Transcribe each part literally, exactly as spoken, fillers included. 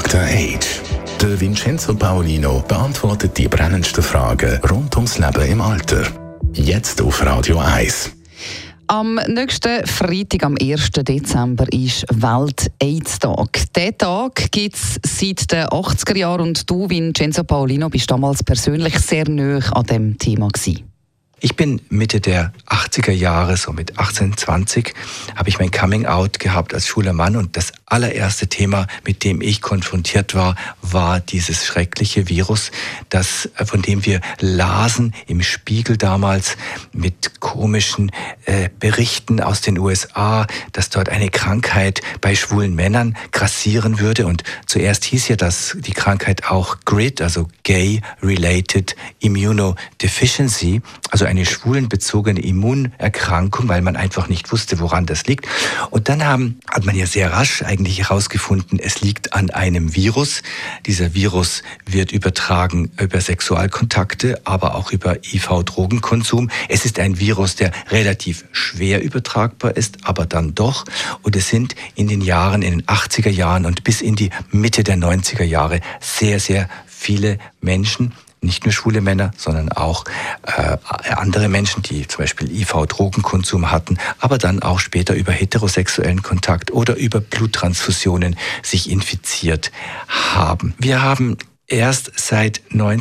Doktor Age. Der Vincenzo Paolino beantwortet die brennendsten Fragen rund ums Leben im Alter. Jetzt auf Radio eins. Am nächsten Freitag, am ersten Dezember, ist Welt-AIDS-Tag. Diesen Tag gibt es seit den achtziger Jahren und du, Vincenzo Paolino, bist damals persönlich sehr nahe an diesem Thema gewesen. Ich bin Mitte der achtziger Jahre, so mit achtzehn, zwanzig, habe ich mein Coming-out gehabt als schwuler Mann und das allererste Thema, mit dem ich konfrontiert war, war dieses schreckliche Virus, das, von dem wir lasen im Spiegel damals mit komischen äh, Berichten aus den U S A, dass dort eine Krankheit bei schwulen Männern grassieren würde und zuerst hieß ja, dass die Krankheit auch G R I D, also Gay-Related Immunodeficiency, also eine schwulenbezogene Immunerkrankung, weil man einfach nicht wusste, woran das liegt. Und dann haben, hat man ja sehr rasch eigentlich herausgefunden, es liegt an einem Virus. Dieser Virus wird übertragen über Sexualkontakte, aber auch über I V-Drogenkonsum. Es ist ein Virus, der relativ schwer übertragbar ist, aber dann doch. Und es sind in den Jahren, in den achtziger Jahren und bis in die Mitte der neunziger Jahre sehr, sehr viele Menschen, nicht nur schwule Männer, sondern auch äh, andere Menschen, die zum Beispiel I V-Drogenkonsum hatten, aber dann auch später über heterosexuellen Kontakt oder über Bluttransfusionen sich infiziert haben. Wir haben erst seit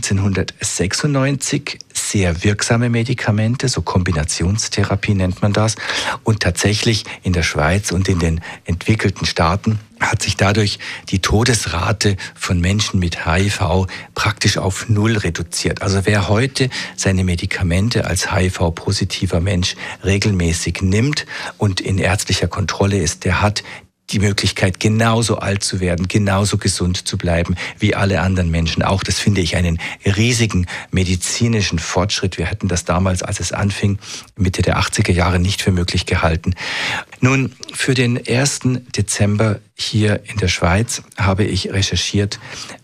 neunzehnhundertsechsundneunzig sehr wirksame Medikamente, so Kombinationstherapie nennt man das. Und tatsächlich in der Schweiz und in den entwickelten Staaten hat sich dadurch die Todesrate von Menschen mit H I V praktisch auf Null reduziert. Also wer heute seine Medikamente als H I V-positiver Mensch regelmäßig nimmt und in ärztlicher Kontrolle ist, der hat die Möglichkeit, genauso alt zu werden, genauso gesund zu bleiben wie alle anderen Menschen. Auch das finde ich einen riesigen medizinischen Fortschritt. Wir hätten das damals, als es anfing, Mitte der achtziger Jahre nicht für möglich gehalten. Nun, für den ersten Dezember hier in der Schweiz habe ich recherchiert.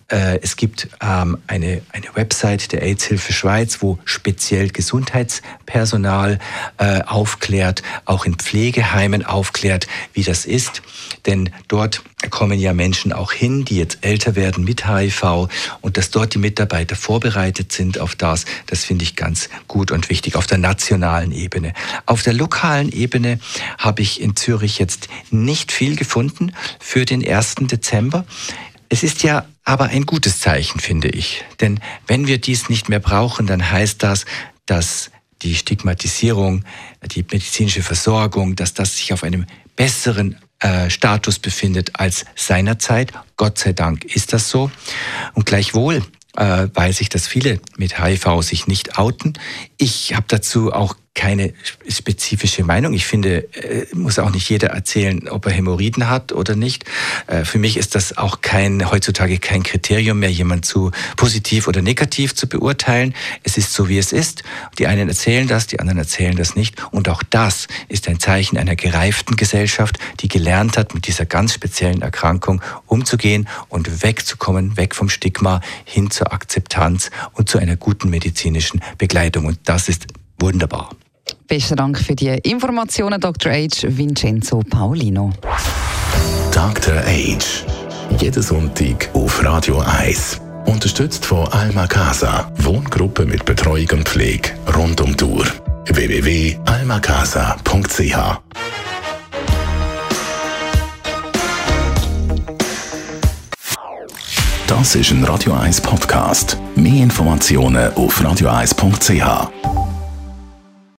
Es gibt ähm, eine, eine Website der AIDS-Hilfe Schweiz, wo speziell Gesundheitspersonal äh, aufklärt, auch in Pflegeheimen aufklärt, wie das ist. Denn dort kommen ja Menschen auch hin, die jetzt älter werden mit H I V und dass dort die Mitarbeiter vorbereitet sind auf das, das finde ich ganz gut und wichtig auf der nationalen Ebene. Auf der lokalen Ebene habe ich in Zürich jetzt nicht viel gefunden für den ersten Dezember. Es ist ja aber ein gutes Zeichen, finde ich. Denn wenn wir dies nicht mehr brauchen, dann heißt das, dass die Stigmatisierung, die medizinische Versorgung, dass das sich auf einem besseren äh, Status befindet als seinerzeit. Gott sei Dank ist das so. Und gleichwohl äh, weiß ich, dass viele mit H I V sich nicht outen. Ich habe dazu auch keine spezifische Meinung. Ich finde, muss auch nicht jeder erzählen, ob er Hämorrhoiden hat oder nicht. Für mich ist das auch kein, heutzutage kein Kriterium mehr, jemand zu positiv oder negativ zu beurteilen. Es ist so, wie es ist. Die einen erzählen das, die anderen erzählen das nicht. Und auch das ist ein Zeichen einer gereiften Gesellschaft, die gelernt hat, mit dieser ganz speziellen Erkrankung umzugehen und wegzukommen, weg vom Stigma hin zur Akzeptanz und zu einer guten medizinischen Begleitung. Und das ist wunderbar. Besten Dank für die Informationen, Doktor Age, Vincenzo Paolino. Doktor Age. Jeden Sonntag auf Radio eins. Unterstützt von Alma Casa. Wohngruppe mit Betreuung und Pflege rund um die Uhr. w w w punkt alma casa punkt c h Das ist ein Radio eins Podcast. Mehr Informationen auf radio eins punkt c h.